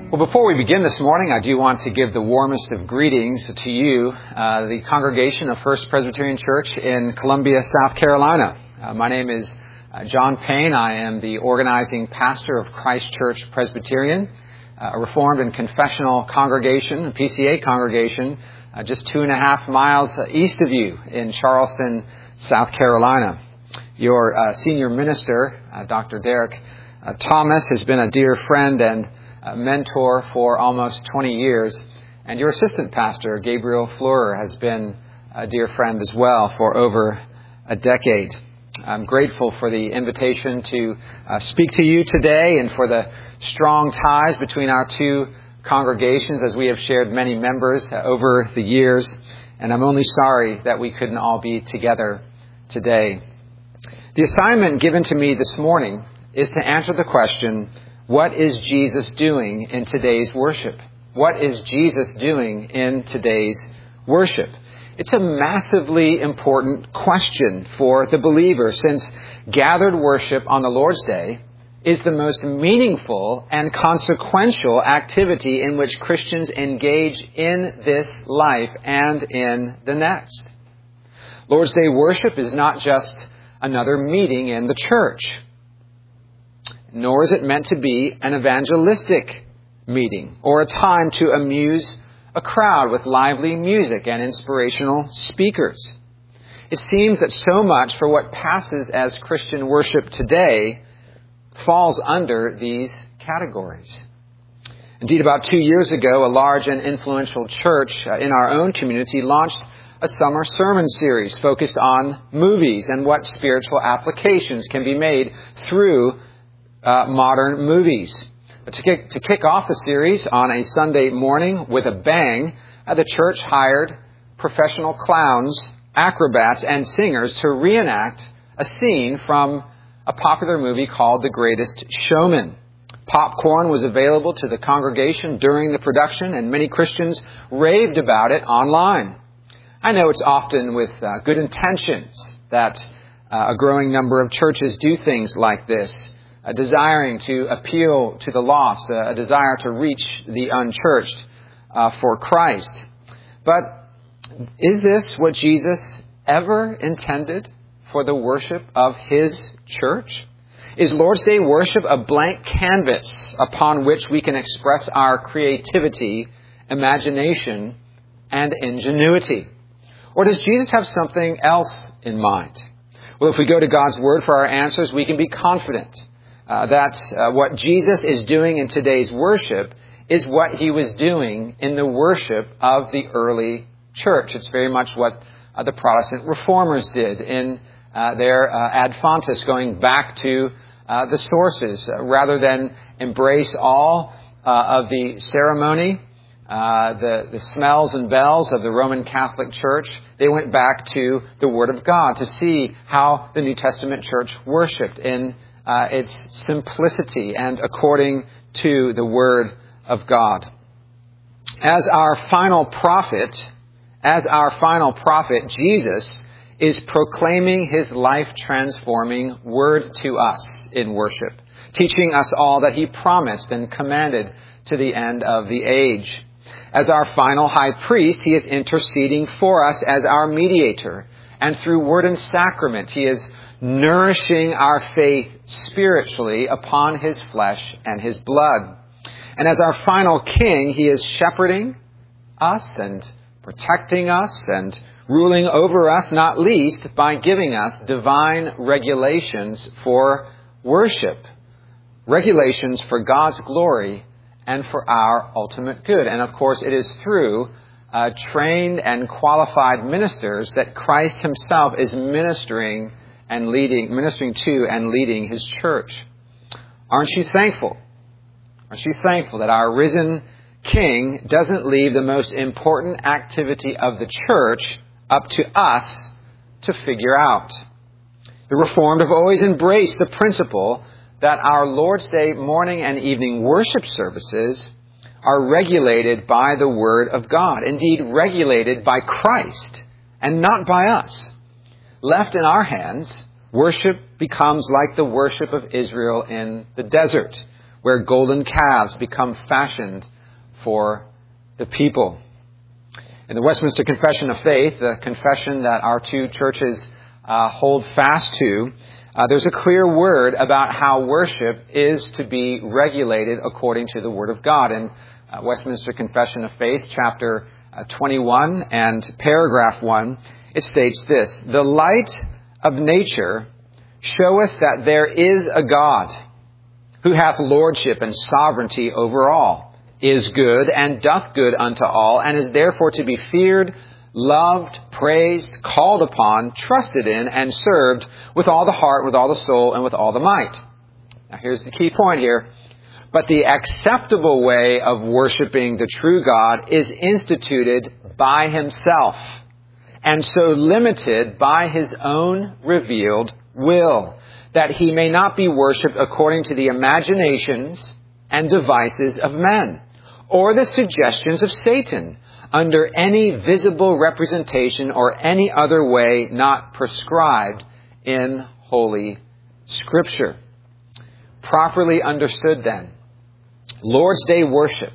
Well, before we begin this morning, I do want to give the warmest of greetings to you, the congregation of First Presbyterian Church in Columbia, South Carolina. My name is John Payne. I am the organizing pastor of Christ Church Presbyterian, a Reformed and confessional congregation, a PCA congregation, just 2.5 miles east of you in Charleston, South Carolina. Your senior minister, Dr. Derek Thomas, has been a dear friend and mentor for almost 20 years, and your assistant pastor, Gabriel Fleurer, has been a dear friend as well for over a decade. I'm grateful for the invitation to speak to you today and for the strong ties between our two congregations as we have shared many members over the years, and I'm only sorry that we couldn't all be together today. The assignment given to me this morning is to answer the question, what is Jesus doing in today's worship? What is Jesus doing in today's worship? It's a massively important question for the believer, since gathered worship on the Lord's Day is the most meaningful and consequential activity in which Christians engage in this life and in the next. Lord's Day worship is not just another meeting in the church, nor is it meant to be an evangelistic meeting or a time to amuse a crowd with lively music and inspirational speakers. It seems that so much for what passes as Christian worship today falls under these categories. Indeed, about 2 years ago, a large and influential church in our own community launched a summer sermon series focused on movies and what spiritual applications can be made through modern movies. To kick off the series on a Sunday morning with a bang, the church hired professional clowns, acrobats, and singers to reenact a scene from a popular movie called The Greatest Showman. Popcorn was available to the congregation during the production, and many Christians raved about it online. I know it's often with good intentions that a growing number of churches do things like this, desiring to appeal to the lost, a desire to reach the unchurched for Christ. But is this what Jesus ever intended for the worship of His church? Is Lord's Day worship a blank canvas upon which we can express our creativity, imagination, and ingenuity? Or does Jesus have something else in mind? Well, if we go to God's Word for our answers, we can be confident that what Jesus is doing in today's worship is what He was doing in the worship of the early church. It's very much what the Protestant reformers did in their ad fontes, going back to the sources. Rather than embrace all of the ceremony, the smells and bells of the Roman Catholic Church, they went back to the Word of God to see how the New Testament church worshipped in its simplicity and according to the Word of God. As our final prophet, Jesus is proclaiming His life-transforming Word to us in worship, teaching us all that He promised and commanded to the end of the age. As our final high priest, He is interceding for us as our mediator, and through word and sacrament, He is nourishing our faith spiritually upon His flesh and His blood. And as our final king, He is shepherding us and protecting us and ruling over us, not least by giving us divine regulations for worship, regulations for God's glory and for our ultimate good. And of course, it is through trained and qualified ministers that Christ Himself is ministering to and leading His church. Aren't you thankful? Aren't you thankful that our risen King doesn't leave the most important activity of the church up to us to figure out? The Reformed have always embraced the principle that our Lord's Day morning and evening worship services are regulated by the Word of God. Indeed, regulated by Christ and not by us. Left in our hands, worship becomes like the worship of Israel in the desert, where golden calves become fashioned for the people. In the Westminster Confession of Faith, the confession that our two churches hold fast to, there's a clear word about how worship is to be regulated according to the Word of God. In Westminster Confession of Faith, chapter 21 and paragraph 1, it states this: "The light of nature showeth that there is a God, who hath lordship and sovereignty over all, is good, and doth good unto all, and is therefore to be feared, loved, praised, called upon, trusted in, and served with all the heart, with all the soul, and with all the might." Now here's the key point here. "But the acceptable way of worshiping the true God is instituted by himself, and so limited by his own revealed will, that he may not be worshipped according to the imaginations and devices of men, or the suggestions of Satan, under any visible representation or any other way not prescribed in Holy Scripture." Properly understood then, Lord's Day worship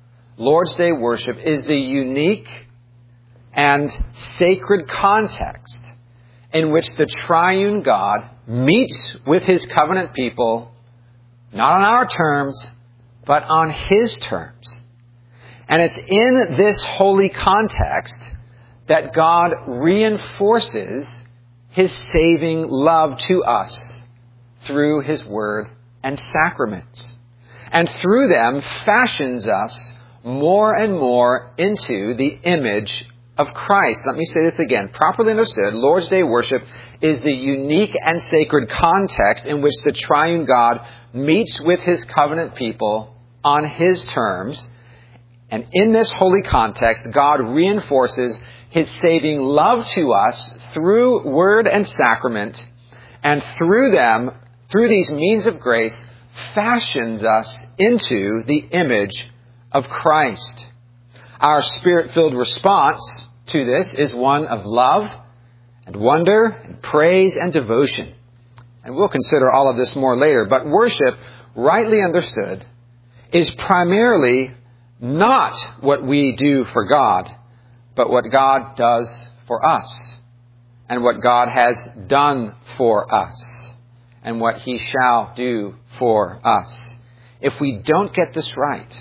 is the unique and sacred context in which the triune God meets with his covenant people, not on our terms, but on his terms. And it's in this holy context that God reinforces his saving love to us through his word and sacraments, and through them fashions us more and more into the image of Christ. Let me say this again. Properly understood, Lord's Day worship is the unique and sacred context in which the triune God meets with his covenant people on his terms. And in this holy context, God reinforces his saving love to us through word and sacrament, and through them, through these means of grace, fashions us into the image of Christ. Our Spirit-filled response to this is one of love and wonder and praise and devotion. And we'll consider all of this more later. But worship, rightly understood, is primarily not what we do for God, but what God does for us, and what God has done for us, and what he shall do for us. If we don't get this right,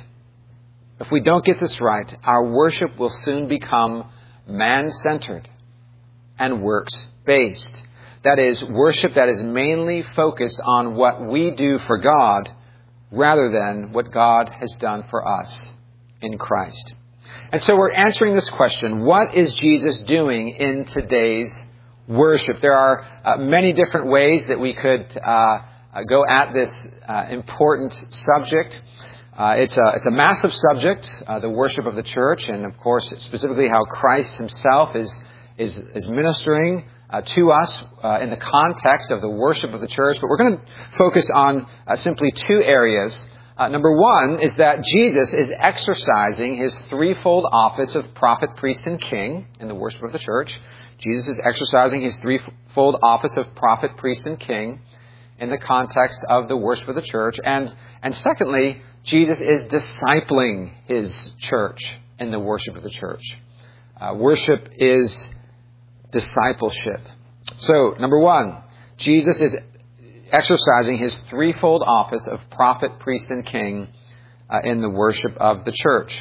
our worship will soon become man-centered and works-based. That is, worship that is mainly focused on what we do for God rather than what God has done for us in Christ. And so we're answering this question: what is Jesus doing in today's worship? There are many different ways that we could go at this important subject. It's a massive subject, the worship of the church, and of course specifically how Christ himself is ministering to us in the context of the worship of the church. But we're going to focus on simply two areas. Number one is that Jesus is exercising his threefold office of prophet, priest, and king in the worship of the church. Jesus is exercising his threefold office of prophet, priest, and king in the context of the worship of the church. And secondly, Jesus is discipling his church in the worship of the church. Worship is discipleship. So, number one, Jesus is exercising his threefold office of prophet, priest, and king in the worship of the church.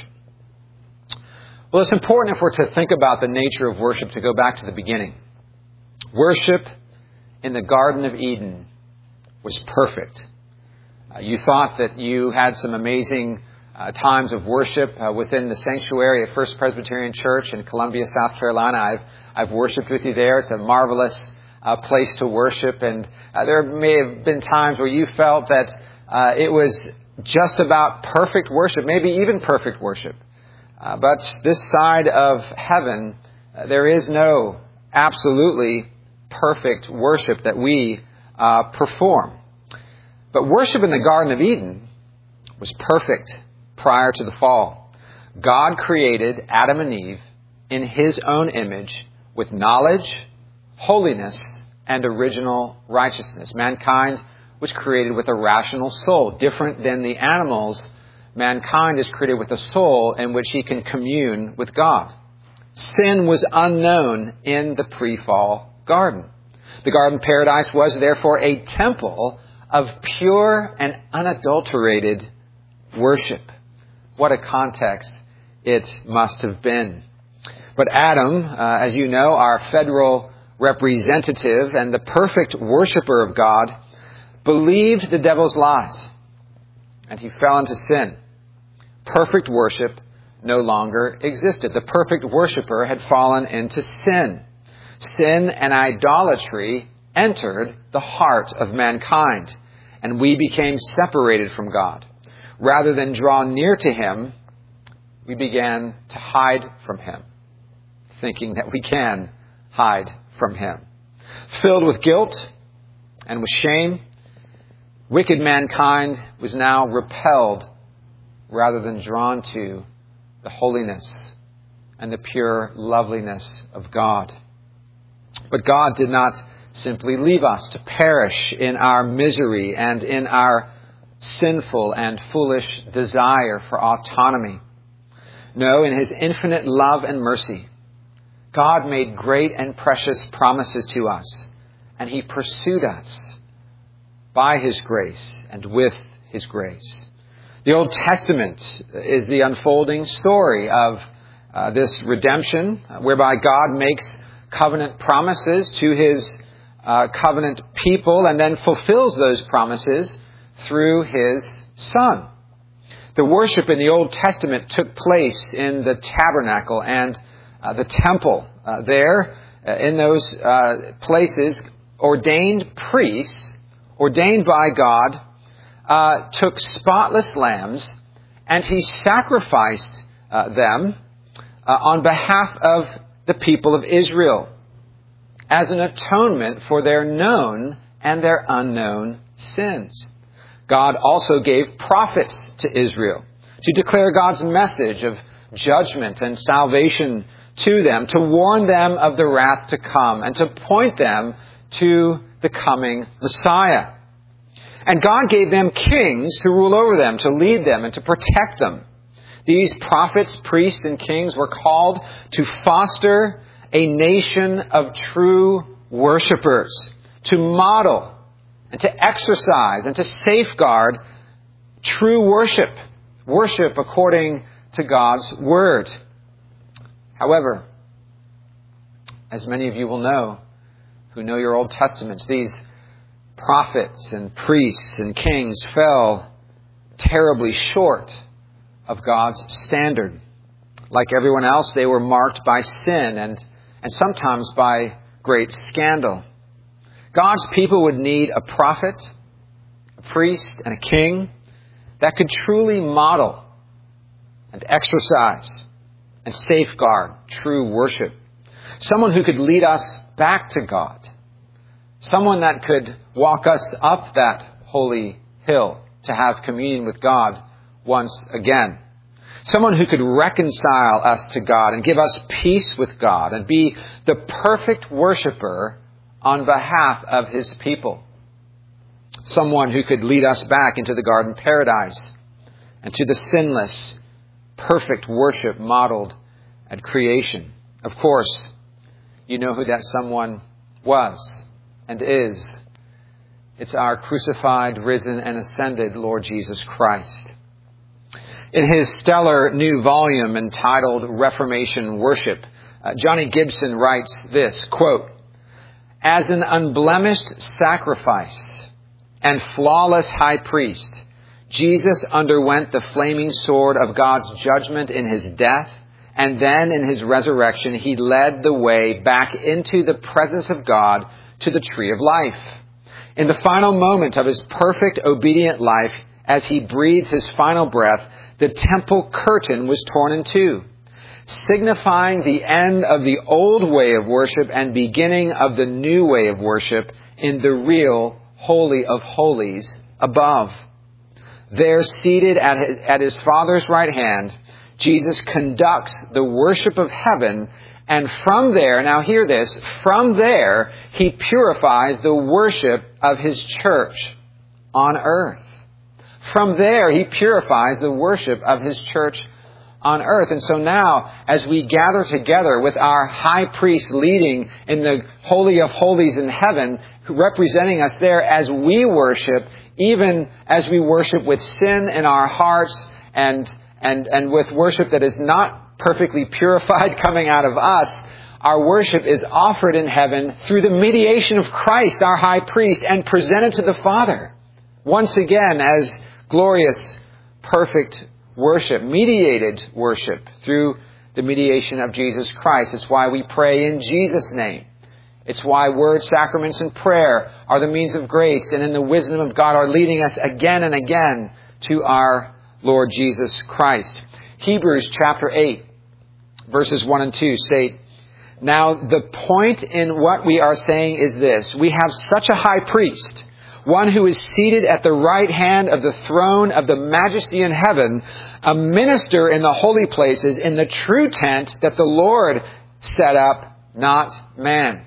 Well, it's important, if we're to think about the nature of worship, to go back to the beginning. Worship in the Garden of Eden was perfect. You thought that you had some amazing times of worship within the sanctuary at First Presbyterian Church in Columbia, South Carolina. I've worshiped with you there. It's a marvelous place to worship, and there may have been times where you felt that it was just about perfect worship, maybe even perfect worship. But this side of heaven, there is no absolutely perfect worship that we perform. But worship in the Garden of Eden was perfect prior to the fall. God created Adam and Eve in his own image with knowledge, holiness, and original righteousness. Mankind was created with a rational soul. Different than the animals, mankind is created with a soul in which he can commune with God. Sin was unknown in the pre-fall garden. The garden paradise was therefore a temple of pure and unadulterated worship. What a context it must have been. But Adam, as you know, our federal representative and the perfect worshiper of God, believed the devil's lies, and he fell into sin. Perfect worship no longer existed. The perfect worshiper had fallen into sin. Sin and idolatry entered the heart of mankind, and we became separated from God. Rather than draw near to him, we began to hide from him, thinking that we can hide from him. Filled with guilt and with shame, wicked mankind was now repelled rather than drawn to the holiness and the pure loveliness of God. But God did not simply leave us to perish in our misery and in our sinful and foolish desire for autonomy. No, in his infinite love and mercy, God made great and precious promises to us, and he pursued us by his grace and with his grace. The Old Testament is the unfolding story of this redemption, whereby God makes covenant promises to his covenant people and then fulfills those promises through his Son. The worship in the Old Testament took place in the tabernacle and the temple. There, in those places, ordained priests, ordained by God, took spotless lambs, and he sacrificed them on behalf of the people of Israel as an atonement for their known and their unknown sins. God also gave prophets to Israel to declare God's message of judgment and salvation to them, to warn them of the wrath to come, and to point them to the coming Messiah. And God gave them kings to rule over them, to lead them, and to protect them. These prophets, priests, and kings were called to foster a nation of true worshipers, to model and to exercise and to safeguard true worship, worship according to God's Word. However, as many of you will know, who know your Old Testaments, these prophets and priests and kings fell terribly short of God's standard. Like everyone else, they were marked by sin and sometimes by great scandal. God's people would need a prophet, a priest, and a king that could truly model and exercise and safeguard true worship. Someone who could lead us back to God. Someone that could walk us up that holy hill to have communion with God once again. Someone who could reconcile us to God and give us peace with God and be the perfect worshiper on behalf of his people. Someone who could lead us back into the garden paradise and to the sinless, perfect worship modeled at creation. Of course, you know who that someone was and is. It's our crucified, risen, and ascended Lord Jesus Christ. In his stellar new volume entitled Reformation Worship, Johnny Gibson writes this, quote, "As an unblemished sacrifice and flawless high priest, Jesus underwent the flaming sword of God's judgment in his death, and then in his resurrection he led the way back into the presence of God to the tree of life. In the final moment of his perfect obedient life, as he breathed his final breath, the temple curtain was torn in two, signifying the end of the old way of worship and beginning of the new way of worship in the real Holy of Holies above. There, seated at his Father's right hand, Jesus conducts the worship of heaven, and from there, now hear this, from there he purifies the worship of his church. on earth. From there, He purifies the worship of His church on earth. And so now, as we gather together with our high priest leading in the Holy of Holies in heaven, representing us there as we worship, even as we worship with sin in our hearts and with worship that is not perfectly purified coming out of us, our worship is offered in heaven through the mediation of Christ, our high priest, and presented to the Father. Once again, as glorious, perfect worship, mediated worship through the mediation of Jesus Christ. It's why we pray in Jesus' name. It's why words, sacraments, and prayer are the means of grace and in the wisdom of God are leading us again and again to our Lord Jesus Christ. Hebrews chapter 8, verses 1 and 2 state, "Now the point in what we are saying is this: we have such a high priest, one who is seated at the right hand of the throne of the Majesty in heaven, a minister in the holy places, in the true tent that the Lord set up, not man."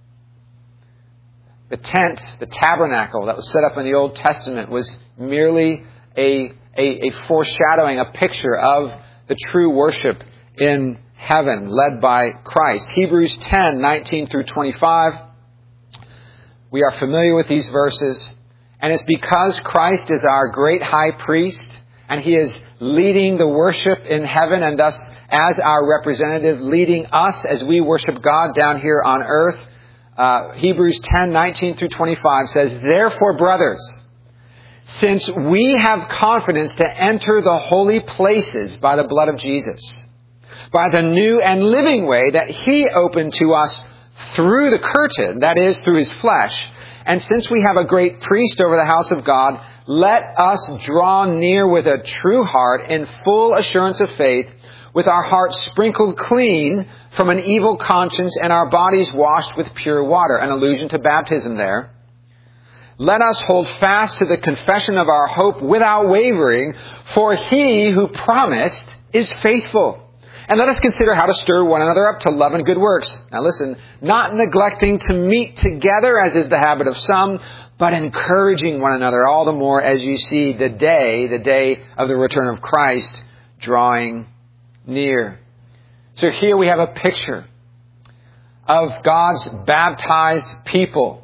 The tent, the tabernacle that was set up in the Old Testament was merely a foreshadowing, a picture of the true worship in heaven led by Christ. Hebrews 10, 19 through 25. We are familiar with these verses, and it's because Christ is our great high priest, and He is leading the worship in heaven, and thus as our representative leading us as we worship God down here on earth. Hebrews 10, 19 through 25 says, "Therefore, brothers, since we have confidence to enter the holy places by the blood of Jesus, by the new and living way that He opened to us through the curtain, that is, through His flesh, and since we have a great priest over the house of God, let us draw near with a true heart in full assurance of faith, with our hearts sprinkled clean from an evil conscience and our bodies washed with pure water." An allusion to baptism there. "Let us hold fast to the confession of our hope without wavering, for He who promised is faithful. And let us consider how to stir one another up to love and good works." Now listen, "not neglecting to meet together, as is the habit of some, but encouraging one another all the more as you see the day of the return of Christ, drawing near." So here we have a picture of God's baptized people,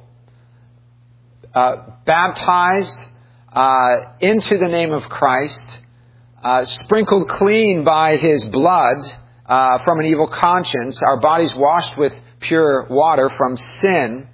baptized into the name of Christ, sprinkled clean by His blood from an evil conscience, our bodies washed with pure water from sin,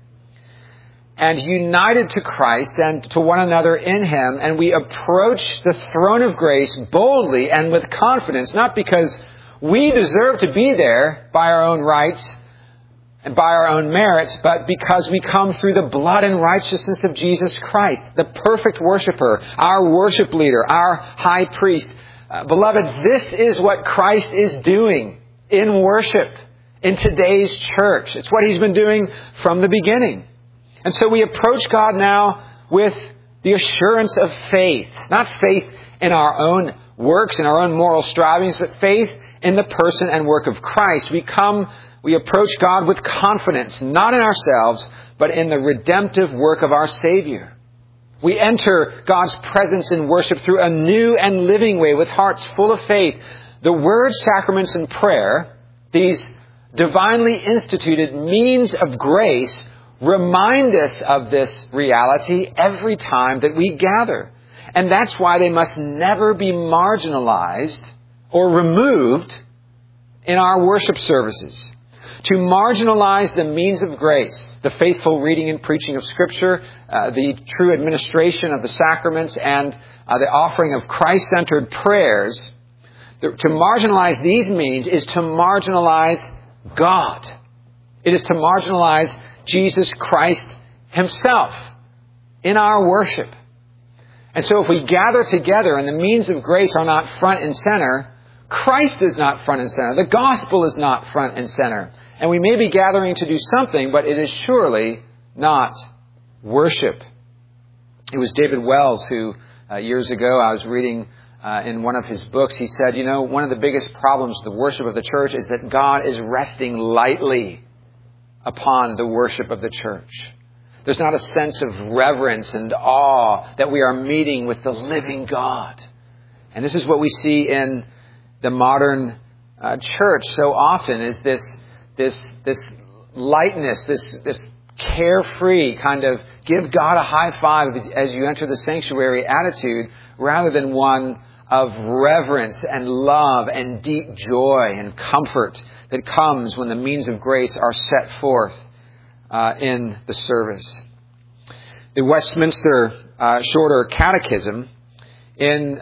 and united to Christ and to one another in Him. And we approach the throne of grace boldly and with confidence, not because we deserve to be there by our own rights and by our own merits, but because we come through the blood and righteousness of Jesus Christ, the perfect worshiper, our worship leader, our high priest. Beloved, this is what Christ is doing in worship in today's church. It's what He's been doing from the beginning. And so we approach God now with the assurance of faith, not faith in our own works and our own moral strivings, but faith in the person and work of Christ. We approach God with confidence, not in ourselves, but in the redemptive work of our Savior. We enter God's presence in worship through a new and living way with hearts full of faith. The Word, sacraments, and prayer, these divinely instituted means of grace, remind us of this reality every time that we gather. And that's why they must never be marginalized or removed in our worship services. To marginalize the means of grace, the faithful reading and preaching of Scripture, the true administration of the sacraments, and the offering of Christ-centered prayers, to marginalize these means is to marginalize God. It is to marginalize Jesus Christ Himself in our worship. And so if we gather together and the means of grace are not front and center, Christ is not front and center. The gospel is not front and center. And we may be gathering to do something, but it is surely not worship. It was David Wells who, years ago, I was reading in one of his books, he said, one of the biggest problems with the worship of the church is that God is resting lightly upon the worship of the church. There's not a sense of reverence and awe that we are meeting with the living God. And this is what we see in the modern church so often, is this lightness, this carefree kind of give God a high five as you enter the sanctuary attitude, rather than one of reverence and love and deep joy and comfort that comes when the means of grace are set forth in the service. The Westminster Shorter Catechism, in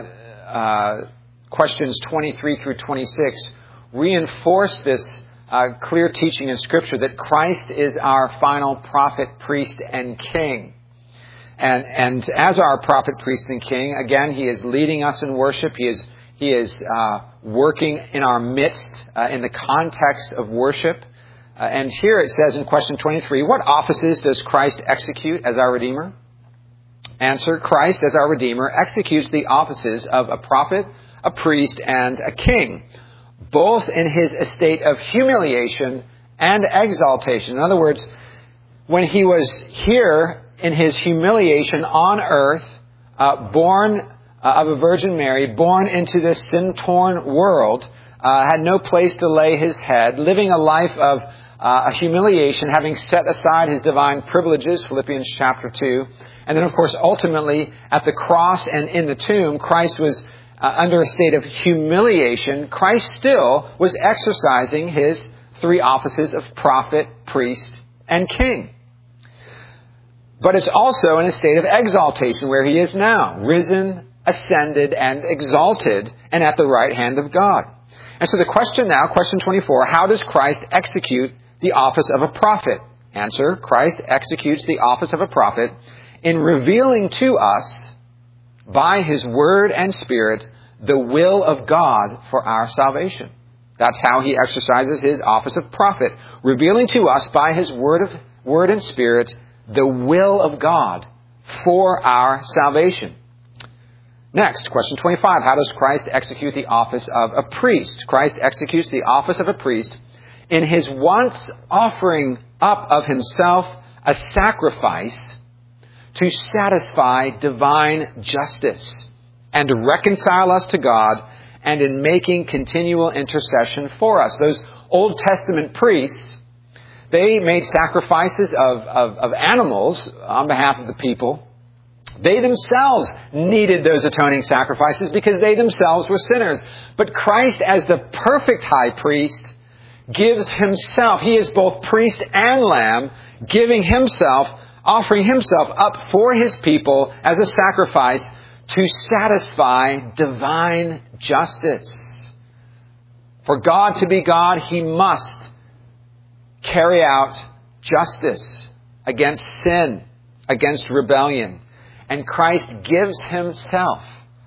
questions 23 through 26, reinforce this clear teaching in Scripture that Christ is our final prophet, priest, and king. And as our prophet, priest, and king, again, He is leading us in worship. He is working in our midst in the context of worship. And here it says in question 23, what offices does Christ execute as our Redeemer? Answer, Christ, as our Redeemer, executes the offices of a prophet, a priest, and a king, both in His estate of humiliation and exaltation. In other words, when He was here in His humiliation on earth, born of a Virgin Mary, born into this sin-torn world, had no place to lay His head, living a life of humiliation, having set aside His divine privileges, Philippians chapter 2. And then, of course, ultimately, at the cross and in the tomb, Christ was under a state of humiliation. Christ still was exercising His three offices of prophet, priest, and king. But it's also in a state of exaltation where He is now, risen, ascended, and exalted, and at the right hand of God. And so the question now, question 24, how does Christ execute the office of a prophet? Answer, Christ executes the office of a prophet in revealing to us, by His Word and Spirit, the will of God for our salvation. That's how He exercises His office of prophet, revealing to us by His Word and Spirit the will of God for our salvation. Next, question 25. How does Christ execute the office of a priest? Christ executes the office of a priest in His once offering up of Himself a sacrifice to satisfy divine justice and to reconcile us to God, and in making continual intercession for us. Those Old Testament priests, they made sacrifices of animals on behalf of the people. They themselves needed those atoning sacrifices because they themselves were sinners. But Christ, as the perfect high priest, gives Himself. He is both priest and lamb, giving Himself, offering Himself up for His people as a sacrifice to satisfy divine justice. For God to be God, He must carry out justice against sin, against rebellion. And Christ gives Himself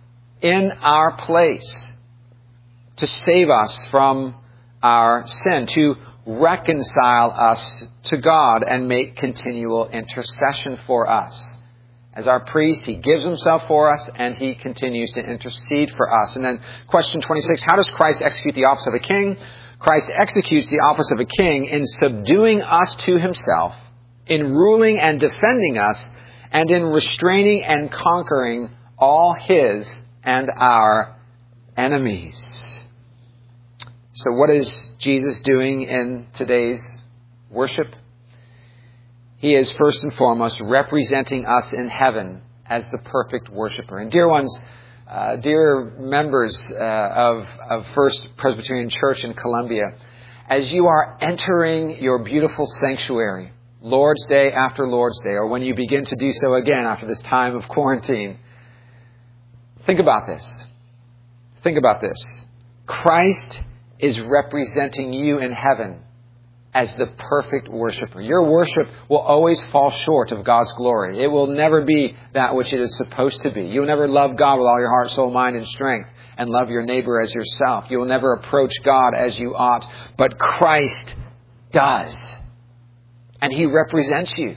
in our place to save us from our sin, to reconcile us to God and make continual intercession for us. As our priest, He gives Himself for us and He continues to intercede for us. And then question 26, how does Christ execute the office of a king? Christ executes the office of a king in subduing us to Himself, in ruling and defending us, and in restraining and conquering all His and our enemies. So what is Jesus doing in today's worship? He is first and foremost representing us in heaven as the perfect worshiper. And dear ones, dear members of First Presbyterian Church in Columbia, as you are entering your beautiful sanctuary, Lord's Day after Lord's Day, or when you begin to do so again after this time of quarantine, think about this. Think about this. Christ is representing you in heaven as the perfect worshiper. Your worship will always fall short of God's glory. It will never be that which it is supposed to be. You'll never love God with all your heart, soul, mind, and strength, and love your neighbor as yourself. You will never approach God as you ought. But Christ does. And He represents you.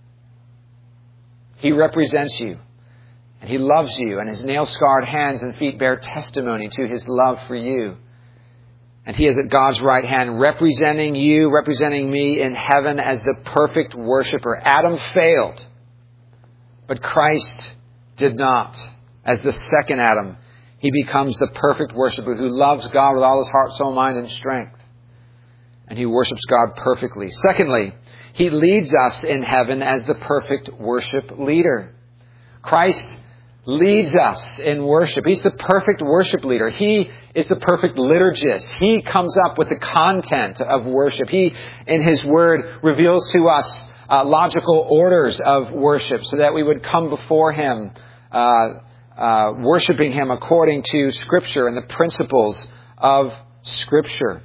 He represents you. And He loves you. And His nail-scarred hands and feet bear testimony to His love for you. And He is at God's right hand, representing you, representing me in heaven as the perfect worshiper. Adam failed, but Christ did not. As the second Adam, He becomes the perfect worshiper who loves God with all his heart, soul, mind, and strength. And he worships God perfectly. Secondly, He leads us in heaven as the perfect worship leader. Christ leads us in worship. He's the perfect worship leader. He is the perfect liturgist. He comes up with the content of worship. He, in His Word, reveals to us logical orders of worship so that we would come before Him, worshiping Him according to Scripture and the principles of Scripture.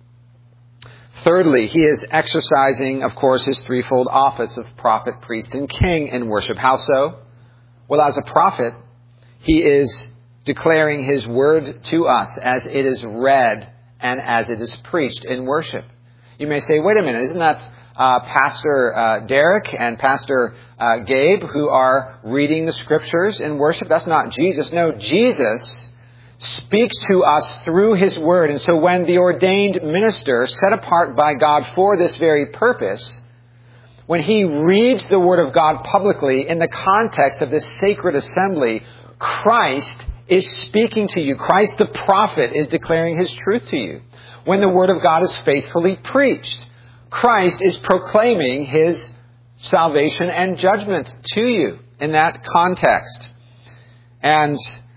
Thirdly, He is exercising, of course, His threefold office of prophet, priest, and king in worship. How so? Well, as a prophet, He is declaring His word to us as it is read and as it is preached in worship. You may say, wait a minute, isn't that Pastor Derek and Pastor Gabe who are reading the Scriptures in worship? That's not Jesus. No, Jesus speaks to us through His word. And so when the ordained minister, set apart by God for this very purpose, when he reads the Word of God publicly in the context of this sacred assembly, Christ is speaking to you. Christ the prophet is declaring His truth to you. When the Word of God is faithfully preached, Christ is proclaiming His salvation and judgment to you in that context. And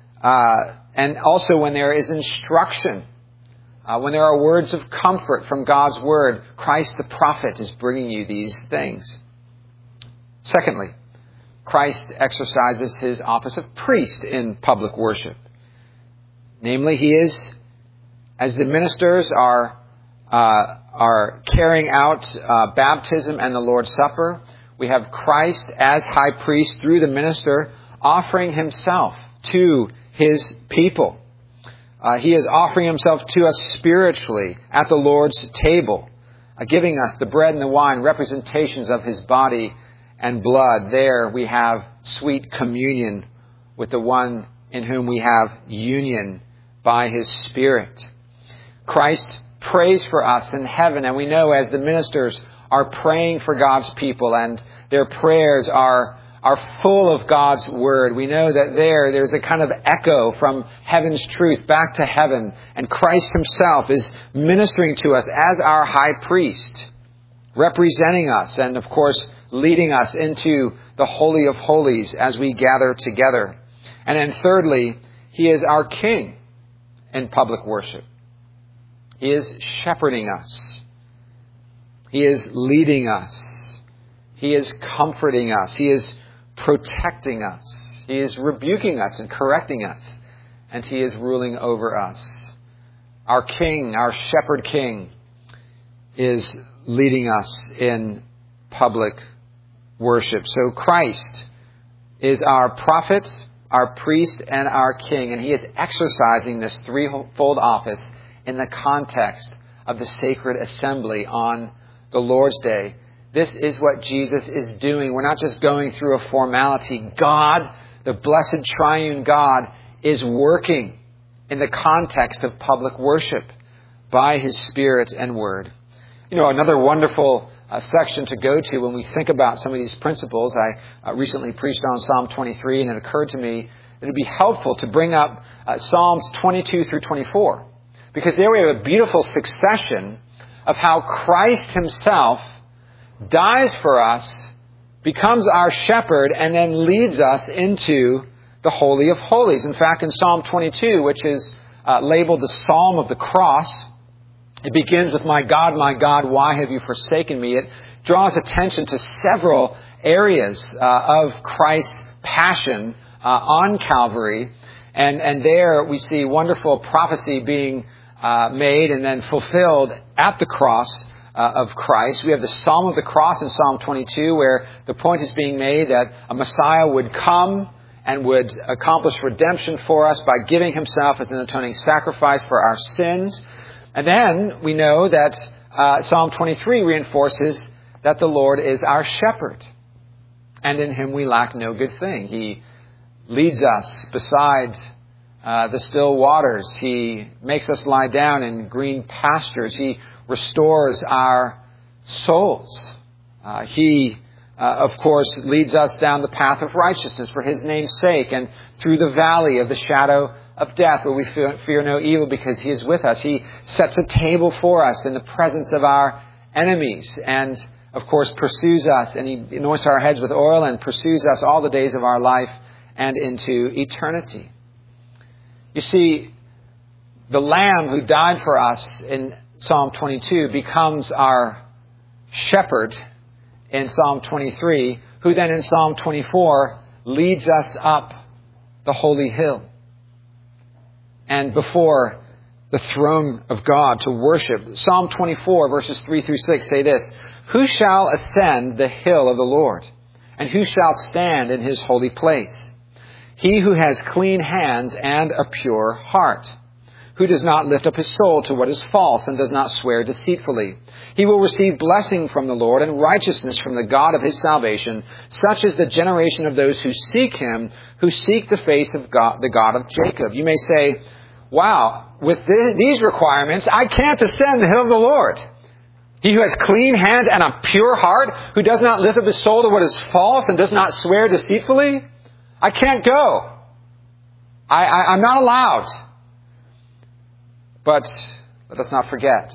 also when there is instruction, when there are words of comfort from God's Word, Christ the prophet is bringing you these things. Secondly, Christ exercises His office of priest in public worship. Namely, He is, as the ministers are carrying out baptism and the Lord's Supper, we have Christ as high priest through the minister offering Himself to His people. He is offering Himself to us spiritually at the Lord's table, giving us the bread and the wine, representations of His body and blood. There we have sweet communion with the one in whom we have union by His Spirit. Christ prays for us in heaven, and we know as the ministers are praying for God's people and their prayers are full of God's Word. We know that there's a kind of echo from heaven's truth back to heaven. And Christ Himself is ministering to us as our high priest, representing us and, of course, leading us into the Holy of Holies as we gather together. And then thirdly, He is our King in public worship. He is shepherding us. He is leading us. He is comforting us. He is protecting us. He is rebuking us and correcting us. And He is ruling over us. Our King, our Shepherd King, is leading us in public worship. So Christ is our prophet, our priest, and our King. And He is exercising this threefold office in the context of the sacred assembly on the Lord's Day. This is what Jesus is doing. We're not just going through a formality. God, the blessed triune God, is working in the context of public worship by His Spirit and Word. You know, another wonderful section to go to when we think about some of these principles. I recently preached on Psalm 23, and it occurred to me that it would be helpful to bring up Psalms 22 through 24. Because there we have a beautiful succession of how Christ Himself dies for us, becomes our shepherd, and then leads us into the Holy of Holies. In fact, in Psalm 22, which is labeled the Psalm of the Cross, it begins with, my God, why have you forsaken me?" It draws attention to several areas of Christ's passion on Calvary. And there we see wonderful prophecy being made and then fulfilled at the cross of Christ. We have the Psalm of the Cross in Psalm 22, where the point is being made that a Messiah would come and would accomplish redemption for us by giving Himself as an atoning sacrifice for our sins. And then we know that Psalm 23 reinforces that the Lord is our shepherd, and in Him we lack no good thing. He leads us beside the still waters. He makes us lie down in green pastures. He restores our souls. He, of course, leads us down the path of righteousness for His name's sake, and through the valley of the shadow of death, where we fear no evil because He is with us. He sets a table for us in the presence of our enemies, and of course pursues us, and He anoints our heads with oil and pursues us all the days of our life and into eternity. You see, the Lamb who died for us in Psalm 22 becomes our shepherd in Psalm 23, who then in Psalm 24 leads us up the holy hill and before the throne of God to worship. Psalm 24 verses 3 through 6 say this: "Who shall ascend the hill of the Lord? And who shall stand in His holy place? He who has clean hands and a pure heart, who does not lift up his soul to what is false and does not swear deceitfully. He will receive blessing from the Lord and righteousness from the God of his salvation. Such is the generation of those who seek Him, who seek the face of God, the God of Jacob." You may say, wow, with these requirements, I can't ascend the hill of the Lord. He who has clean hands and a pure heart, who does not lift up his soul to what is false and does not swear deceitfully, I can't go. I'm not allowed. But let us not forget,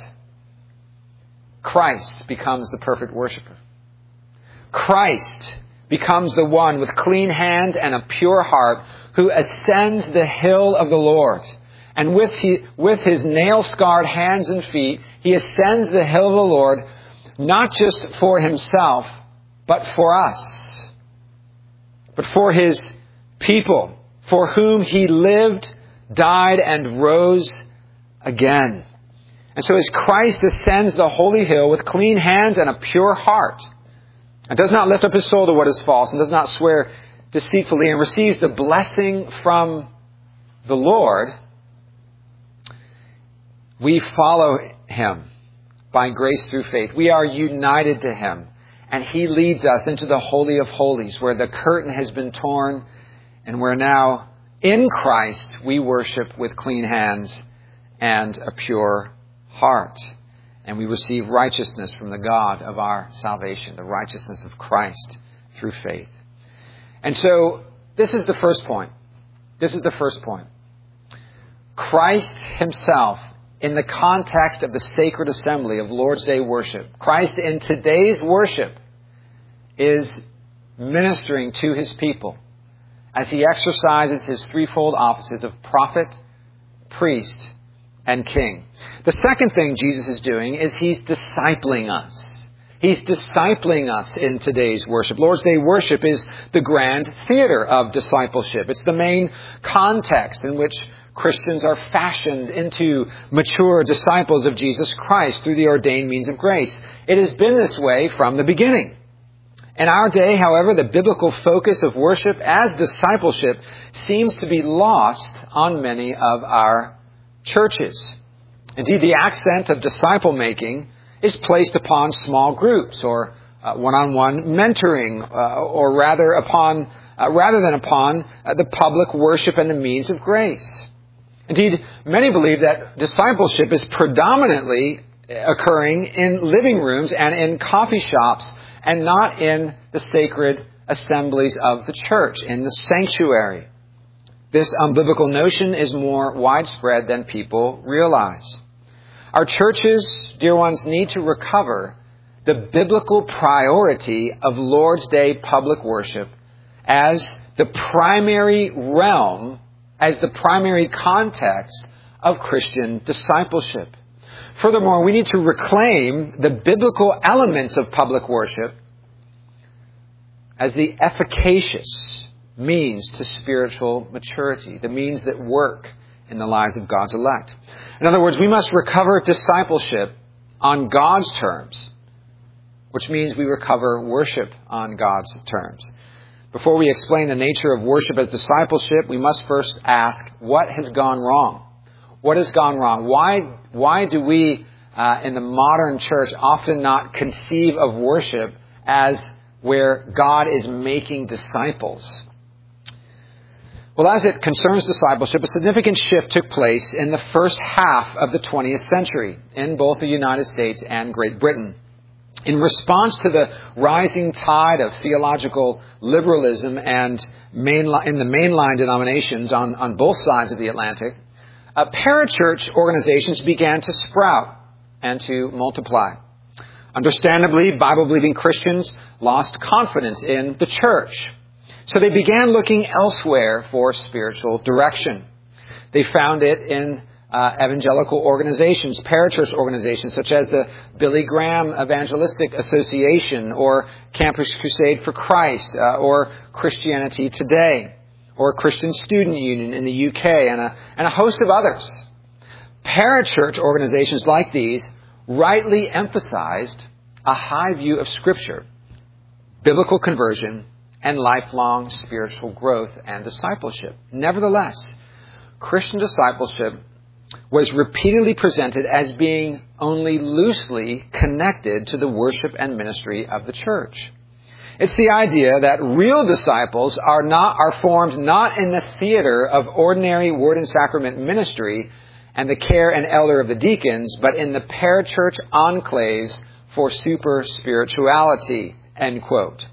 Christ becomes the perfect worshiper. Christ becomes the one with clean hands and a pure heart who ascends the hill of the Lord. And with His nail-scarred hands and feet, He ascends the hill of the Lord, not just for Himself, but for us. But for His people, for whom He lived, died, and rose again. And so as Christ ascends the holy hill with clean hands and a pure heart, and does not lift up His soul to what is false, and does not swear deceitfully, and receives the blessing from the Lord, we follow Him by grace through faith. We are united to Him, and He leads us into the Holy of Holies, where the curtain has been torn, and where now in Christ we worship with clean hands and a pure heart. And we receive righteousness from the God of our salvation, the righteousness of Christ through faith. And so this is the first point. Christ Himself, in the context of the sacred assembly of Lord's Day worship, Christ in today's worship is ministering to His people as He exercises His threefold offices of prophet, priest, and king. The second thing Jesus is doing is He's discipling us. He's discipling us in today's worship. Lord's Day worship is the grand theater of discipleship. It's the main context in which Christians are fashioned into mature disciples of Jesus Christ through the ordained means of grace. It has been this way from the beginning. In our day, however, the biblical focus of worship as discipleship seems to be lost on many of our churches. Indeed, the accent of disciple making is placed upon small groups or one-on-one mentoring, or rather than upon the public worship and the means of grace. Indeed, many believe that discipleship is predominantly occurring in living rooms and in coffee shops, and not in the sacred assemblies of the church, in the sanctuary. This unbiblical notion is more widespread than people realize. Our churches, dear ones, need to recover the biblical priority of Lord's Day public worship as the primary realm, as the primary context of Christian discipleship. Furthermore, we need to reclaim the biblical elements of public worship as the efficacious means to spiritual maturity, the means that work in the lives of God's elect. In other words, we must recover discipleship on God's terms, which means we recover worship on God's terms. Before we explain the nature of worship as discipleship, we must first ask, what has gone wrong? What has gone wrong? Why do we in the modern church often not conceive of worship as where God is making disciples? Well, as it concerns discipleship, a significant shift took place in the first half of the 20th century in both the United States and Great Britain. In response to the rising tide of theological liberalism and in the mainline denominations on both sides of the Atlantic, parachurch organizations began to sprout and to multiply. Understandably, Bible-believing Christians lost confidence in the church, so they began looking elsewhere for spiritual direction. They found it in evangelical organizations, parachurch organizations such as the Billy Graham Evangelistic Association or Campus Crusade for Christ or Christianity Today or Christian Student Union in the UK and a host of others. Parachurch organizations like these rightly emphasized a high view of Scripture, biblical conversion, and lifelong spiritual growth and discipleship. Nevertheless, Christian discipleship was repeatedly presented as being only loosely connected to the worship and ministry of the church. It's the idea that real disciples are formed not in the theater of ordinary word and sacrament ministry and the care and elder of the deacons, but in the parachurch enclaves for super spirituality, end quote.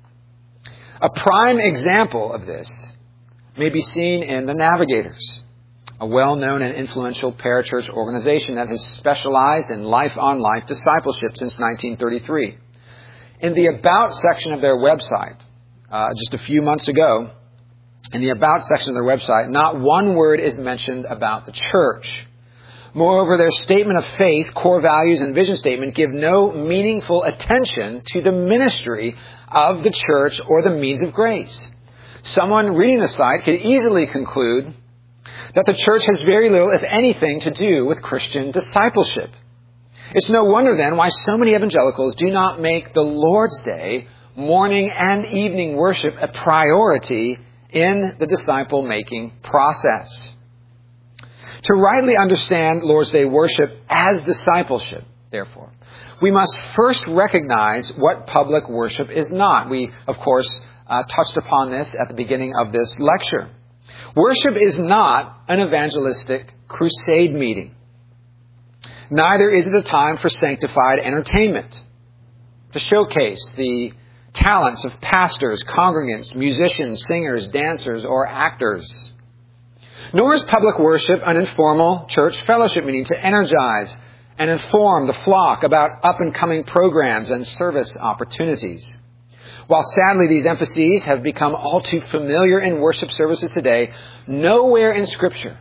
A prime example of this may be seen in the Navigators, a well-known and influential parachurch organization that has specialized in life-on-life discipleship since 1933. In the About section of their website, just a few months ago, in the About section of their website, not one word is mentioned about the church. Moreover, their statement of faith, core values, and vision statement give no meaningful attention to the ministry of the church or the means of grace. Someone reading the site could easily conclude that the church has very little, if anything, to do with Christian discipleship. It's no wonder then why so many evangelicals do not make the Lord's Day, morning and evening worship, a priority in the disciple-making process. To rightly understand Lord's Day worship as discipleship, therefore, we must first recognize what public worship is not. We, of course, touched upon this at the beginning of this lecture. Worship is not an evangelistic crusade meeting. Neither is it a time for sanctified entertainment, to showcase the talents of pastors, congregants, musicians, singers, dancers, or actors. Nor is public worship an informal church fellowship meeting to energize and inform the flock about up-and-coming programs and service opportunities. While sadly these emphases have become all too familiar in worship services today, nowhere in Scripture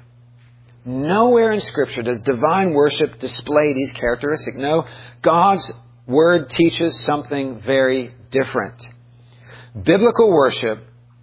does divine worship display these characteristics. No, God's Word teaches something very different. Biblical worship,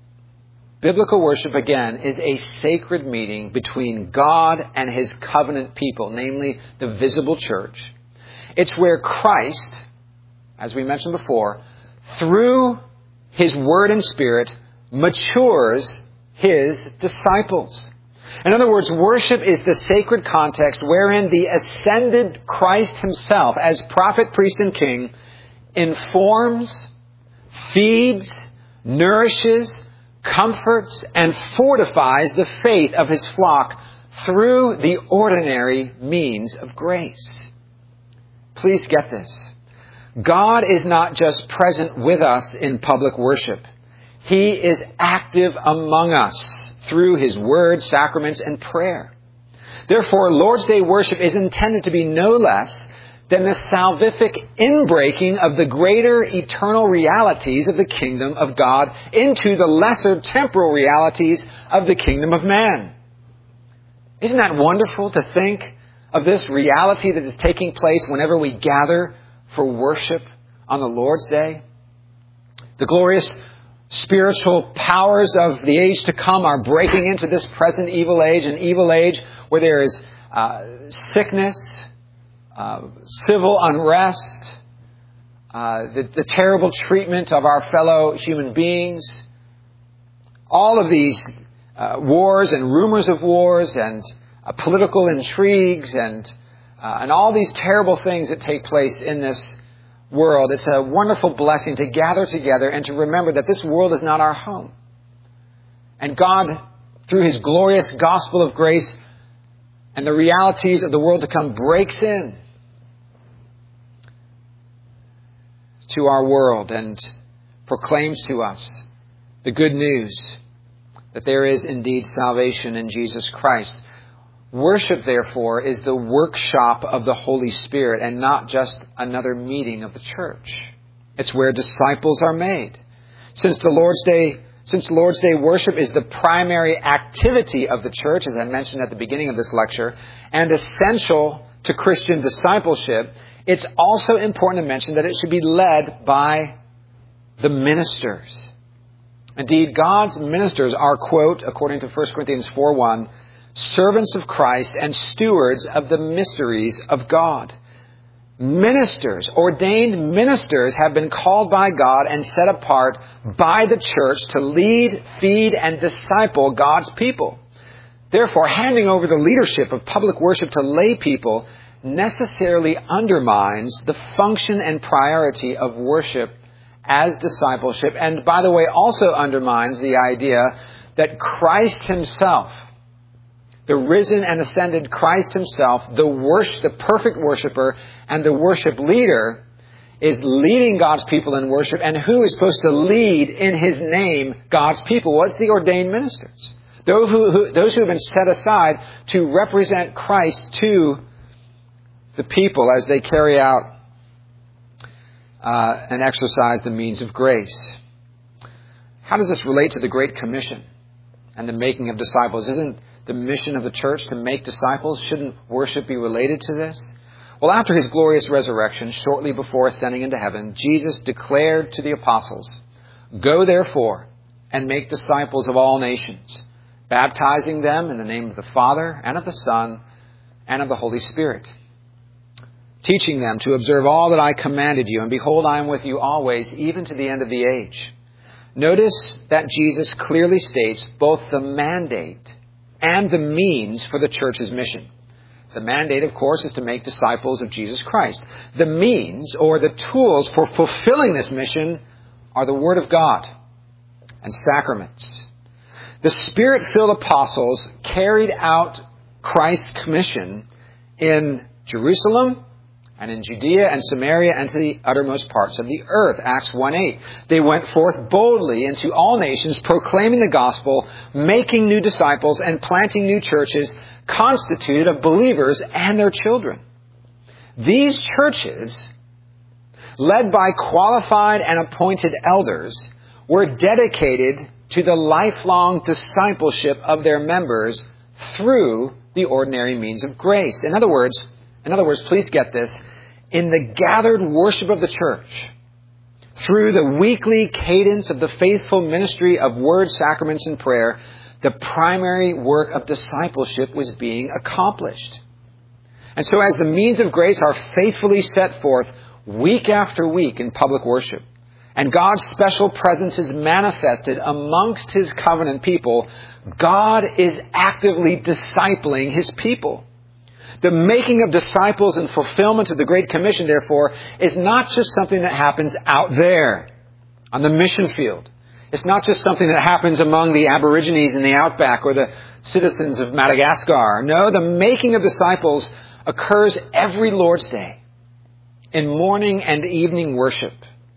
again, is a sacred meeting between God and His covenant people, namely the visible church. It's where Christ, as we mentioned before, through His Word and Spirit, matures His disciples. In other words, worship is the sacred context wherein the ascended Christ Himself, as prophet, priest, and king, informs, feeds, nourishes, comforts, and fortifies the faith of His flock through the ordinary means of grace. Please get this. God is not just present with us in public worship. He is active among us through His Word, sacraments, and prayer. Therefore, Lord's Day worship is intended to be no less than the salvific inbreaking of the greater eternal realities of the kingdom of God into the lesser temporal realities of the kingdom of man. Isn't that wonderful to think of this reality that is taking place whenever we gather for worship on the Lord's Day? The glorious spiritual powers of the age to come are breaking into this present evil age, an evil age where there is sickness, civil unrest, the terrible treatment of our fellow human beings, all of these wars and rumors of wars and political intrigues and all these terrible things that take place in this world. It's a wonderful blessing to gather together and to remember that this world is not our home. And God through His glorious gospel of grace and the realities of the world to come, breaks in to our world and proclaims to us the good news that there is indeed salvation in Jesus Christ. Worship, therefore, is the workshop of the Holy Spirit and not just another meeting of the church. It's where disciples are made. Since Lord's Day worship is the primary activity of the church, as I mentioned at the beginning of this lecture, and essential to Christian discipleship, it's also important to mention that it should be led by the ministers. Indeed, God's ministers are, quote, according to 1 Corinthians 4:1, servants of Christ and stewards of the mysteries of God. Ministers, ordained ministers, have been called by God and set apart by the church to lead, feed, and disciple God's people. Therefore, handing over the leadership of public worship to lay people necessarily undermines the function and priority of worship as discipleship, and by the way, also undermines the idea that Christ Himself, the risen and ascended Christ Himself, the perfect worshiper and the worship leader, is leading God's people in worship. And who is supposed to lead in His name God's people? Well, it's the ordained ministers. Those who have been set aside to represent Christ to the people as they carry out and exercise the means of grace. How does this relate to the Great Commission and the making of disciples? Isn't the mission of the church to make disciples? Shouldn't worship be related to this? Well, after His glorious resurrection, shortly before ascending into heaven, Jesus declared to the apostles, "Go therefore and make disciples of all nations, baptizing them in the name of the Father and of the Son and of the Holy Spirit, teaching them to observe all that I commanded you. And behold, I am with you always, even to the end of the age." Notice that Jesus clearly states both the mandate and the means for the church's mission. The mandate, of course, is to make disciples of Jesus Christ. The means, or the tools for fulfilling this mission, are the Word of God and sacraments. The Spirit-filled apostles carried out Christ's commission in Jerusalem and in Judea and Samaria and to the uttermost parts of the earth. Acts 1:8. They went forth boldly into all nations, proclaiming the gospel, making new disciples, and planting new churches constituted of believers and their children. These churches, led by qualified and appointed elders, were dedicated to the lifelong discipleship of their members through the ordinary means of grace. In other words, please get this, in the gathered worship of the church, through the weekly cadence of the faithful ministry of word, sacraments, and prayer, the primary work of discipleship was being accomplished. And so as the means of grace are faithfully set forth week after week in public worship, and God's special presence is manifested amongst His covenant people, God is actively discipling His people. The making of disciples and fulfillment of the Great Commission, therefore, is not just something that happens out there on the mission field. It's not just something that happens among the Aborigines in the outback or the citizens of Madagascar. No, the making of disciples occurs every Lord's Day in morning and evening worship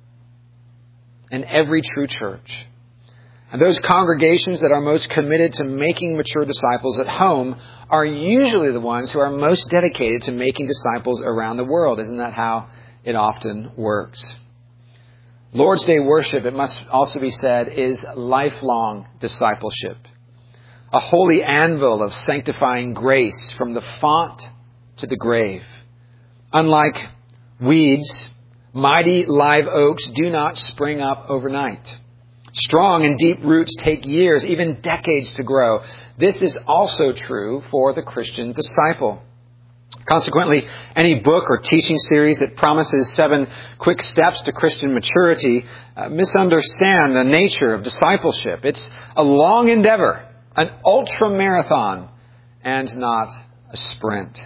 in every true church. And those congregations that are most committed to making mature disciples at home are usually the ones who are most dedicated to making disciples around the world. Isn't that how it often works? Lord's Day worship, it must also be said, is lifelong discipleship. A holy anvil of sanctifying grace from the font to the grave. Unlike weeds, mighty live oaks do not spring up overnight. Strong and deep roots take years, even decades to grow. This is also true for the Christian disciple. Consequently, any book or teaching series that promises 7 quick steps to Christian maturity misunderstand the nature of discipleship. It's a long endeavor, an ultra-marathon, and not a sprint.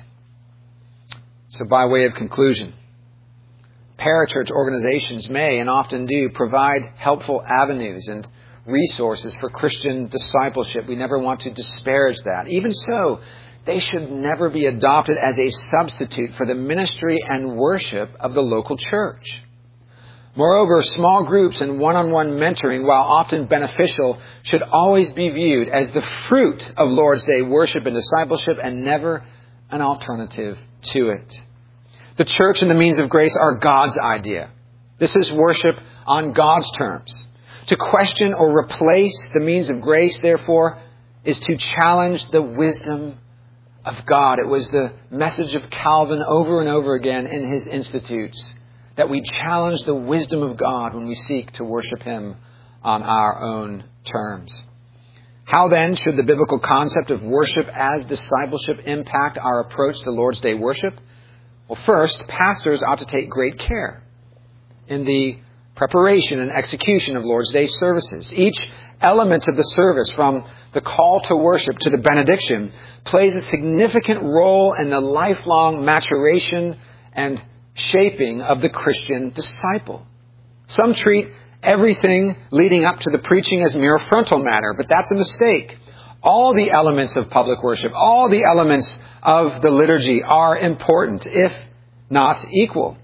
So by way of conclusion, parachurch organizations may and often do provide helpful avenues and resources for Christian discipleship. We never want to disparage that. Even so, they should never be adopted as a substitute for the ministry and worship of the local church. Moreover, small groups and one-on-one mentoring, while often beneficial, should always be viewed as the fruit of Lord's Day worship and discipleship and never an alternative to it. The church and the means of grace are God's idea. This is worship on God's terms. To question or replace the means of grace, therefore, is to challenge the wisdom of God. It was the message of Calvin over and over again in his Institutes, that we challenge the wisdom of God when we seek to worship Him on our own terms. How then should the biblical concept of worship as discipleship impact our approach to Lord's Day worship? Well, first, pastors ought to take great care in the preparation and execution of Lord's Day services. Each element of the service, from the call to worship to the benediction, plays a significant role in the lifelong maturation and shaping of the Christian disciple. Some treat everything leading up to the preaching as mere frontal matter, but that's a mistake. All the elements of public worship, all the elements of the liturgy are important, if not equal.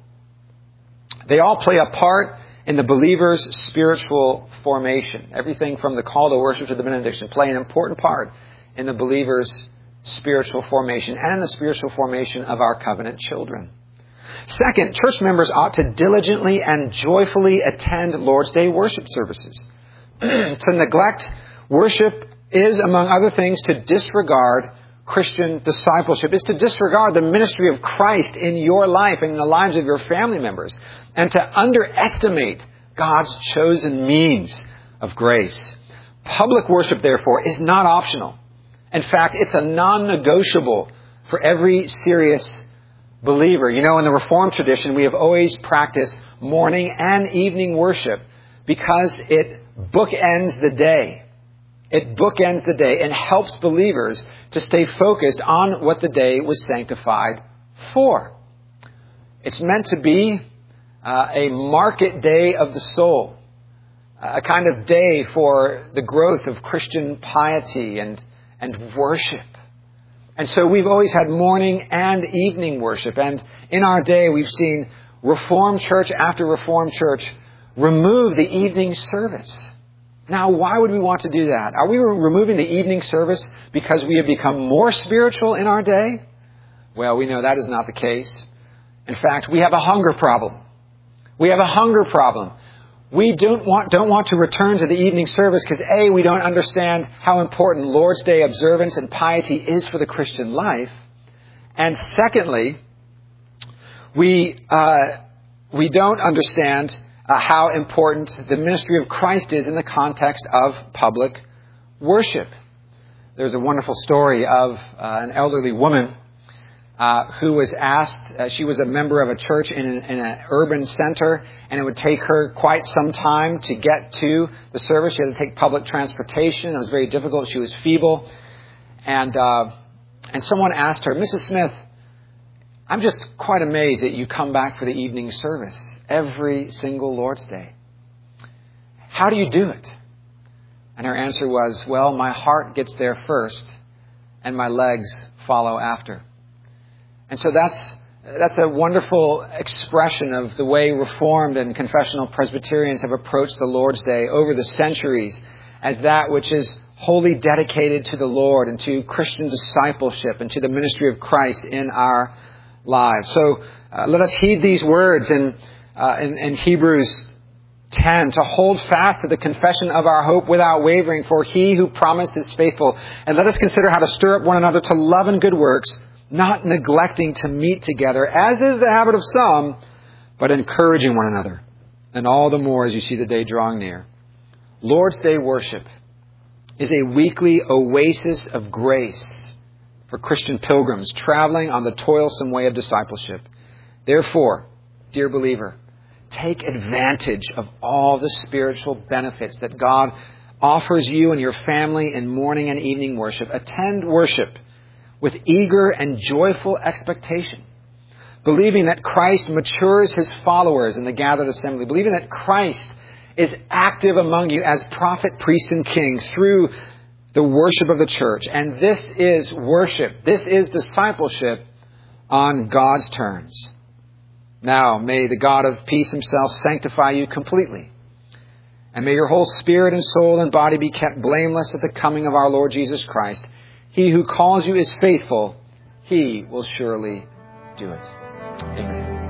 They all play a part in the believer's spiritual formation. Everything from the call to worship to the benediction play an important part in the believer's spiritual formation and in the spiritual formation of our covenant children. Second, church members ought to diligently and joyfully attend Lord's Day worship services. To neglect worship is, among other things, to disregard Christian discipleship, is to disregard the ministry of Christ in your life and in the lives of your family members, and to underestimate God's chosen means of grace. Public worship, therefore, is not optional. In fact, it's a non-negotiable for every serious believer. You know, in the Reformed tradition, we have always practiced morning and evening worship because it bookends the day. It bookends the day and helps believers to stay focused on what the day was sanctified for. It's meant to be a market day of the soul, a kind of day for the growth of Christian piety and worship. And so we've always had morning and evening worship. And in our day, we've seen Reformed church after Reformed church remove the evening service. Now, why would we want to do that? Are we removing the evening service because we have become more spiritual in our day? Well, we know that is not the case. In fact, we have a hunger problem. We have a hunger problem. We don't want to return to the evening service because A, we don't understand how important Lord's Day observance and piety is for the Christian life. And secondly, we don't understand how important the ministry of Christ is in the context of public worship. There's a wonderful story of an elderly woman who was asked, she was a member of a church in an urban center, and it would take her quite some time to get to the service. She had to take public transportation. It was very difficult. She was feeble. And someone asked her, Mrs. Smith, I'm just quite amazed that you come back for the evening service every single Lord's Day. How do you do it? And her answer was, well, my heart gets there first and my legs follow after. And so that's a wonderful expression of the way Reformed and confessional Presbyterians have approached the Lord's Day over the centuries as that which is wholly dedicated to the Lord and to Christian discipleship and to the ministry of Christ in our lives. So let us heed these words in Hebrews 10, to hold fast to the confession of our hope without wavering, for He who promised is faithful. And let us consider how to stir up one another to love and good works, not neglecting to meet together, as is the habit of some, but encouraging one another, and all the more as you see the day drawing near. Lord's Day worship is a weekly oasis of grace for Christian pilgrims traveling on the toilsome way of discipleship. Therefore, dear believer, take advantage of all the spiritual benefits that God offers you and your family in morning and evening worship. Attend worship with eager and joyful expectation, believing that Christ matures His followers in the gathered assembly, believing that Christ is active among you as prophet, priest, and king through the worship of the church. And this is worship. This is discipleship on God's terms. Now, may the God of peace himself sanctify you completely. And may your whole spirit and soul and body be kept blameless at the coming of our Lord Jesus Christ. He who calls you is faithful. He will surely do it. Amen.